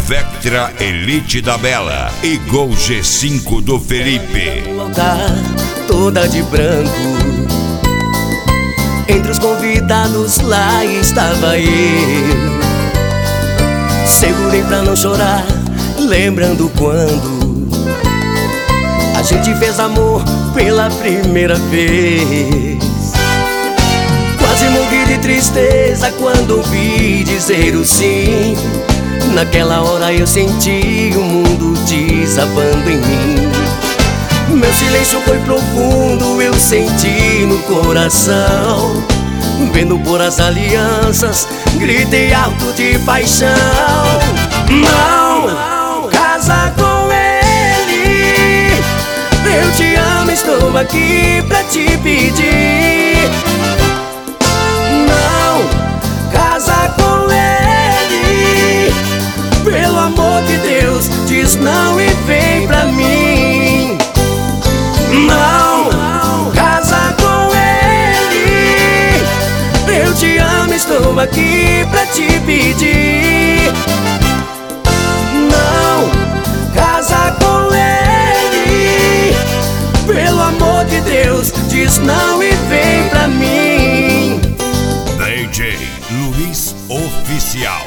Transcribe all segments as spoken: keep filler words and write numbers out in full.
Vectra Elite da Bela e Gol G cinco do Felipe. No altar, toda de branco, entre os convidados lá estava eu. Segurei pra não chorar, lembrando quando a gente fez amor pela primeira vez. Quase morri de tristeza quando ouvi dizer o sim. Naquela hora eu senti o mundo desabando em mim. Meu silêncio foi profundo, eu senti no coração. Vendo por as alianças, gritei alto de paixão. Não, não, casa com ele. Eu te amo, estou aqui pra te pedir. Não, casa com ele. Pelo amor de Deus, diz não e vem pra mim. Não, não, casa com ele. Eu te amo, estou aqui pra te pedir. Não, casa com ele. Pelo amor de Deus, diz não e vem pra mim. D J Luiz Oficial.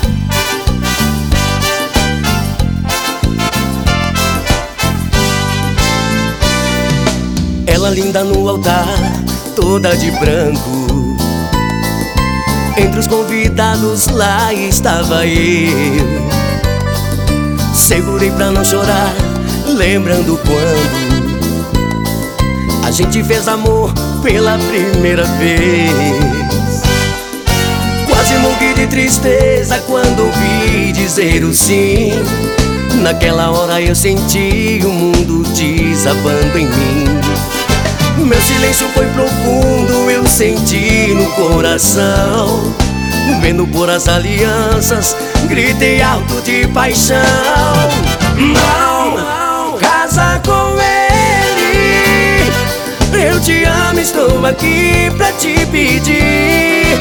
Ela linda no altar, toda de branco, entre os convidados lá estava eu. Segurei pra não chorar, lembrando quando a gente fez amor pela primeira vez. Quase morri de tristeza quando ouvi dizer o sim. Naquela hora eu senti o mundo desabando em mim. Meu silêncio foi profundo, eu senti no coração. Vendo por as alianças, gritei alto de paixão. Não, não, casa com ele. Eu te amo, estou aqui pra te pedir.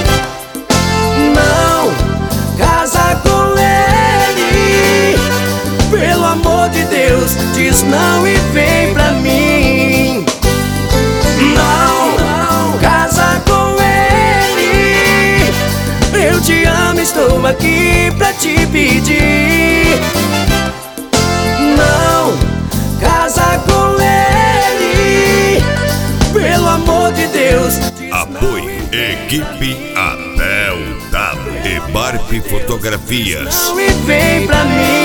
Não, casa com ele. Pelo amor de Deus, diz não e vem pra mim. Não, não, casa com ele. Eu te amo, estou aqui pra te pedir. Não, casa com ele. Pelo amor de Deus. Apoio Equipe Abel W e Barbie Fotografias. Não e vem pra mim.